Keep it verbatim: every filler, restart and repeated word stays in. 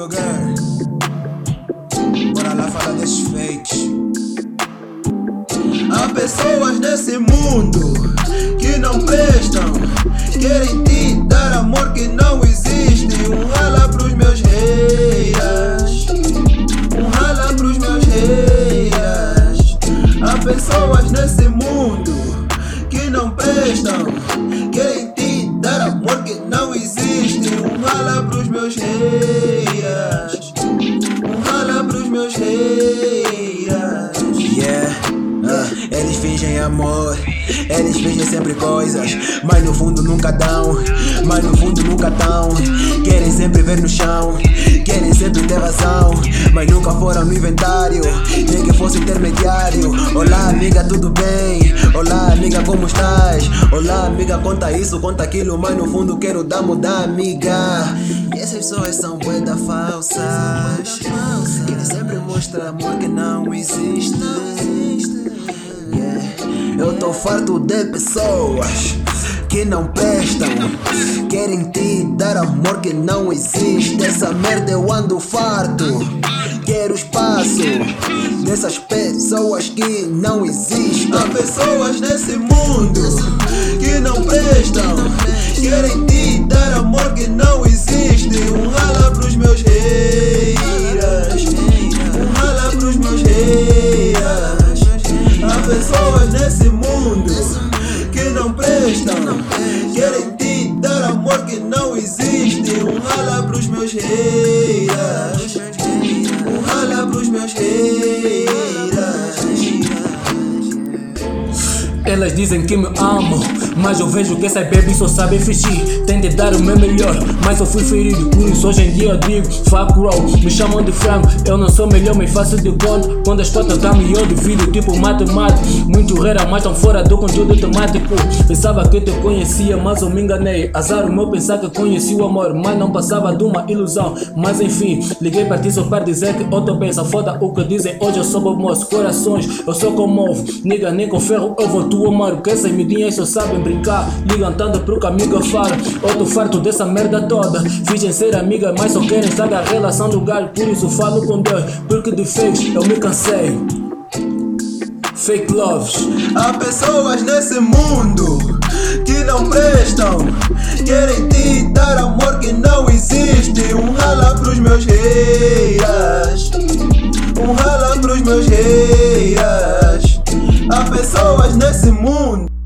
Kruger. Bora lá falar desses fakes. Há pessoas nesse mundo que não prestam, querem te dar amor que não existe. Um rala pros meus haters, um rala pros meus haters. Há pessoas nesse mundo que não prestam, querem te dar amor que não existe. Um rala pros meus haters, um rala pros meus haters. Yeah. Uh, eles fingem amor, eles fingem sempre coisas, mas no fundo nunca dão, mas no fundo nunca dão. Querem sempre ver no chão, querem sempre ter vazão, mas nunca foram no inventário, nem que fosse intermediário. Olá amiga, tudo bem? Olá amiga, como estás? Olá amiga, conta isso, conta aquilo, mas no fundo quero dar mudar amiga. E essas pessoas são bué-da falsas, querem sempre mostrar amor que não existe. Eu tô farto de pessoas que não prestam, querem te dar amor que não existe. Essa merda eu ando farto, quero espaço dessas pessoas que não existem. Há pessoas nesse mundo que não prestam, querem te dar amor que não existe. Um rala pros meus haters, um rala pros meus haters. Há pessoas nesse mundo que não prestam, querem te dar amor que não existe. Um rala pros meus haters, um rala pros meus haters. Elas dizem que me amam, mas eu vejo que essas baby só sabem fingir. Tem de dar o meu melhor, mas eu fui ferido. Por isso hoje em dia eu digo fuck roll. Me chamam de frango, eu não sou melhor, mas faço de conta. Quando as cotas dão eu divido tipo matemático. Muito rara, mas tão fora do conteúdo temático. Pensava que te conhecia, mas eu me enganei. Azar o meu pensar que conheci o amor, mas não passava de uma ilusão. Mas enfim, liguei para ti só para dizer que outro pensa. Foda o que dizem, hoje eu sou bom moço. Corações, eu sou comovo. Niga, nem com ferro eu vou tu amar. Porque essas midinhas só sabem brincar, ligam tanto pro que amiga fala. Eu tô farto dessa merda toda, fingem ser amiga, mas só querem estar na relação do lugar. Por isso falo com Deus, porque de fakes eu me cansei. Fake loves. Há pessoas nesse mundo que não prestam, querem te dar amor que não existe. Um rala pros meus haters, um rala pros meus haters. Há pessoas nesse mundo